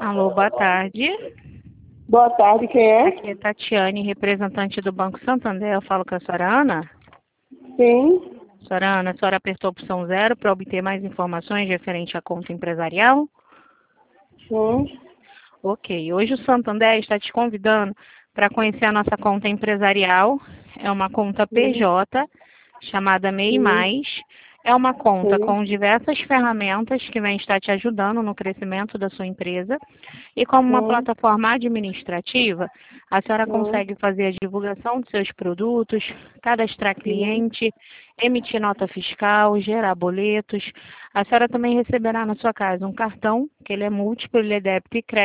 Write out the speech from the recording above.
Alô, boa tarde. Boa tarde, quem é? Aqui é Tatiane, representante do Banco Santander. Eu falo com a senhora Ana. Sim, Senhora Ana, a senhora apertou a opção 0 para obter mais informações referente à conta empresarial? sim, Ok. Hoje o Santander está te convidando para conhecer a nossa conta empresarial. É uma conta sim, PJ, chamada MEI+. sim, É uma conta sim, com diversas ferramentas que vem estar te ajudando no crescimento da sua empresa. E como uma sim, plataforma administrativa, a senhora sim, consegue fazer a divulgação dos seus produtos, cadastrar sim. cliente, emitir nota fiscal, gerar boletos. A senhora também receberá na sua casa um cartão, que ele é múltiplo, ele é débito e crédito.